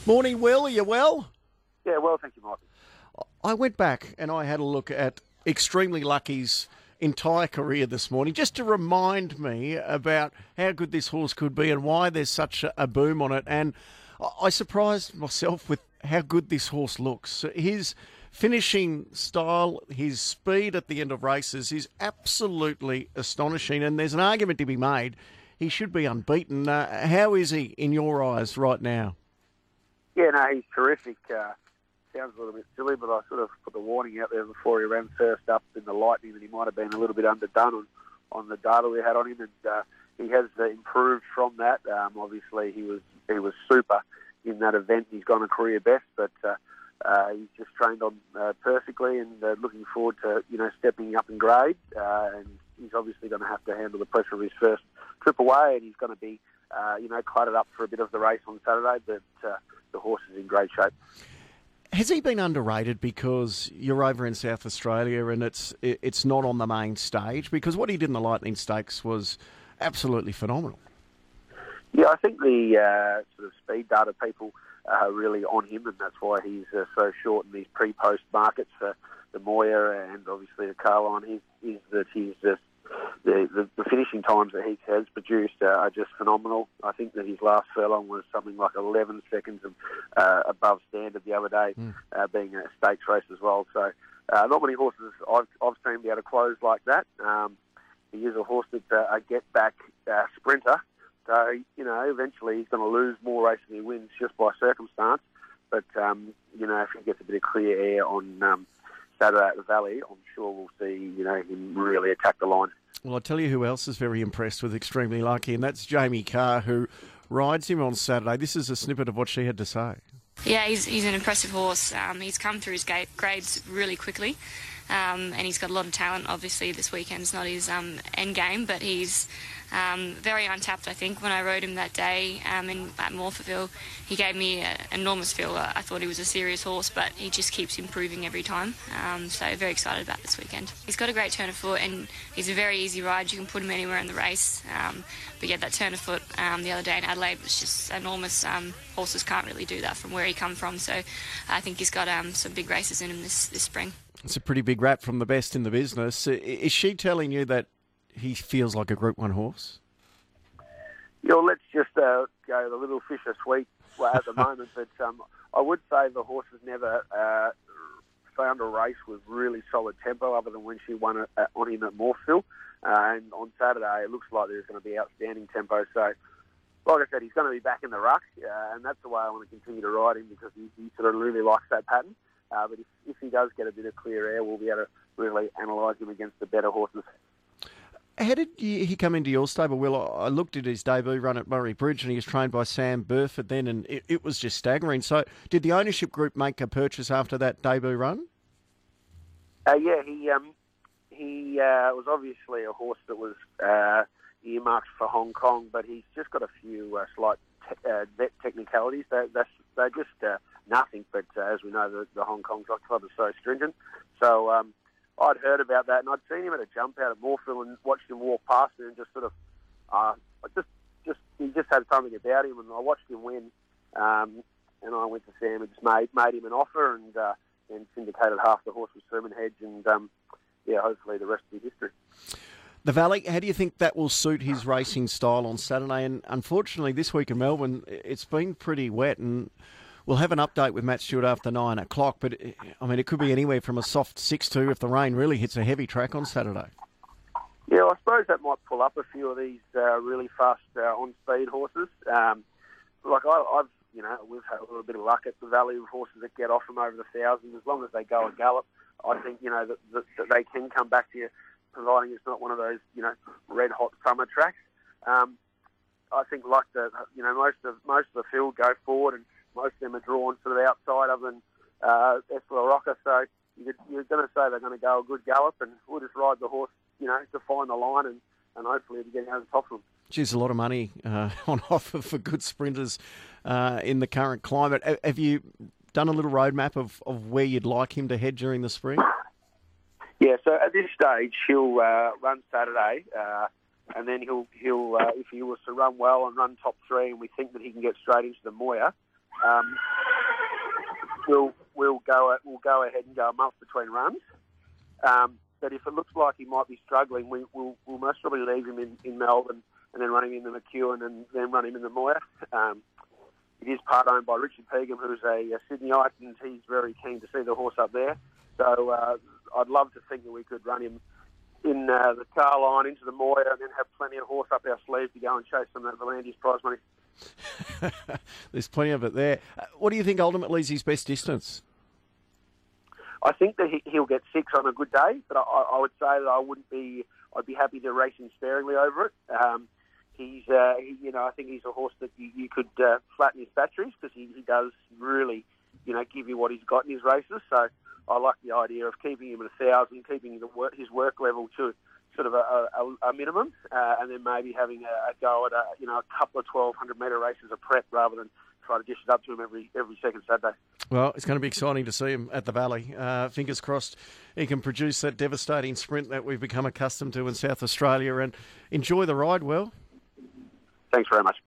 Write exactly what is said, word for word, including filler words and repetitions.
Morning, Will. Are you well? Yeah, well, thank you, Michael. I went back and I had a look at Extremely Lucky's entire career this morning just to remind me about how good this horse could be and why there's such a, a boom on it. And I surprised myself with how good this horse looks. His finishing style, his speed at the end of races is absolutely astonishing, and there's an argument to be made. He should be unbeaten. Uh, how is he in your eyes right now? Yeah, no, he's terrific. Uh, sounds a little bit silly, but I sort of put the warning out there before he ran first up in the Lightning that he might have been a little bit underdone on, on the data we had on him, and uh, he has uh, improved from that. Um, obviously, he was he was super in that event. He's gone a career best, but uh, uh, he's just trained on uh, perfectly, and uh, looking forward to you know stepping up in grade. Uh, and he's obviously going to have to handle the pressure of his first trip away, and he's going to be uh, you know cluttered up for a bit of the race on Saturday, but. Uh, The horse is in great shape. Has he been underrated because you're over in South Australia and it's it's not on the main stage? Because what he did in the Lightning Stakes was absolutely phenomenal. Yeah, I think the uh, sort of speed data people are really on him, and that's why he's uh, so short in these pre-post markets for the Moya and obviously the Carline. Is, is that he's just The, the, the finishing times that he has produced uh, are just phenomenal. I think that his last furlong was something like eleven seconds of, uh, above standard the other day, mm. uh, being a stakes race as well. So uh, not many horses I've, I've seen be able to close like that. Um, he is a horse that's uh, a get-back uh, sprinter. So, you know, eventually he's going to lose more races than he wins just by circumstance. But, um, you know, if he gets a bit of clear air on um, Saturday at the Valley, I'm sure we'll see, you know, him really attack the line. Well, I'll tell you who else is very impressed with Extremely Lucky, and that's Jamie Carr, who rides him on Saturday. This is a snippet of what she had to say. Yeah, he's he's an impressive horse. Um, he's come through his gate, grades really quickly, um, and he's got a lot of talent. Obviously, this weekend's not his um, end game, but he's um, very untapped, I think. When I rode him that day um, in, at Morphettville, he gave me an enormous feel. I thought he was a serious horse, but he just keeps improving every time. Um, so very excited about this weekend. He's got a great turn of foot, and he's a very easy ride. You can put him anywhere in the race. Um, but yeah, that turn of foot um, the other day in Adelaide was just enormous. Um, horses can't really do that from where he come from. So I think he's got um, some big races in him this, this spring. It's a pretty big rap from the best in the business. Is she telling you that he feels like a Group One horse? Yeah, well, let's just uh, go the little fish are sweet at the moment. But um, I would say the horse has never uh, found a race with really solid tempo other than when she won it at, on him at Morpheville. Uh, and on Saturday, it looks like there's going to be outstanding tempo. So, like I said, he's going to be back in the ruck, uh, and that's the way I want to continue to ride him because he, he sort of really likes that pattern. Uh, but if, if he does get a bit of clear air, we'll be able to really analyse him against the better horses. How did he come into your stable, Will? I looked at his debut run at Murray Bridge and he was trained by Sam Burford then, and it, it was just staggering. So did the ownership group make a purchase after that debut run? Uh, yeah, he um, he uh, was obviously a horse that was uh, earmarked for Hong Kong, but he's just got a few uh, slight te- uh, vet technicalities. They're, that's, they're just uh, nothing, but uh, as we know, the, the Hong Kong Jockey Club is so stringent. So... Um, I'd heard about that, and I'd seen him at a jump out at Morpheville and watched him walk past me, and just sort of, uh, just, just he just had something about him, and I watched him win, um, and I went to Sam and just made made him an offer, and uh, and syndicated half the horse with Sermon Hedge, and um, yeah, hopefully the rest will be history. The Valley, how do you think that will suit his racing style on Saturday? And unfortunately, this week in Melbourne, it's been pretty wet, and we'll have an update with Matt Stewart after nine o'clock, but, I mean, it could be anywhere from a soft six to if the rain really hits a heavy track on Saturday. Yeah, well, I suppose that might pull up a few of these uh, really fast uh, on-speed horses. Um, like, I, I've, you know, we've had a little bit of luck at the Valley with horses that get off from over the thousand. As long as they go and gallop, I think, you know, that, that, that they can come back to you, providing it's not one of those, you know, red-hot summer tracks. Um, I think, like the, you know, most of most of the field go forward, and most of them are drawn sort of outside other than uh, Esla Rocker. So you're, you're going to say they're going to go a good gallop, and we'll just ride the horse, you know, to find the line, and, and hopefully to get over the top of them. Geez, a lot of money uh, on offer for good sprinters uh, in the current climate. Have you done a little roadmap of, of where you'd like him to head during the spring? Yeah, so at this stage, he'll uh, run Saturday, uh, and then he'll, he'll uh, if he was to run well and run top three, and we think that he can get straight into the Moya, um, we'll we'll go we'll go ahead and go a month between runs. Um, but if it looks like he might be struggling, we, we'll, we'll most probably leave him in, in Melbourne and then run him in the McEwen and then run him in the Moir. Um, it is part owned by Richard Pegham, who's a, a Sydneyite, and he's very keen to see the horse up there. So uh, I'd love to think that we could run him in uh, the car line into the Moir and then have plenty of horse up our sleeve to go and chase some of the V'landys prize money. There's plenty of it there. Uh, what do you think ultimately is his best distance? I think that he, he'll get six on a good day, but I, I would say that I wouldn't be. I'd be happy to race him sparingly over it. Um, he's, uh, he, you know, I think he's a horse that you, you could uh, flatten his batteries because he, he does really, you know, give you what he's got in his races. So I like the idea of keeping him at a thousand, keeping the work, his work level to sort of a, a, a minimum, uh, and then maybe having a, a go at a, you know, a couple of twelve hundred metre races of prep rather than try to dish it up to him every every second Saturday. Well, it's going to be exciting to see him at the Valley. Uh, fingers crossed he can produce that devastating sprint that we've become accustomed to in South Australia, and enjoy the ride, Will. Thanks very much.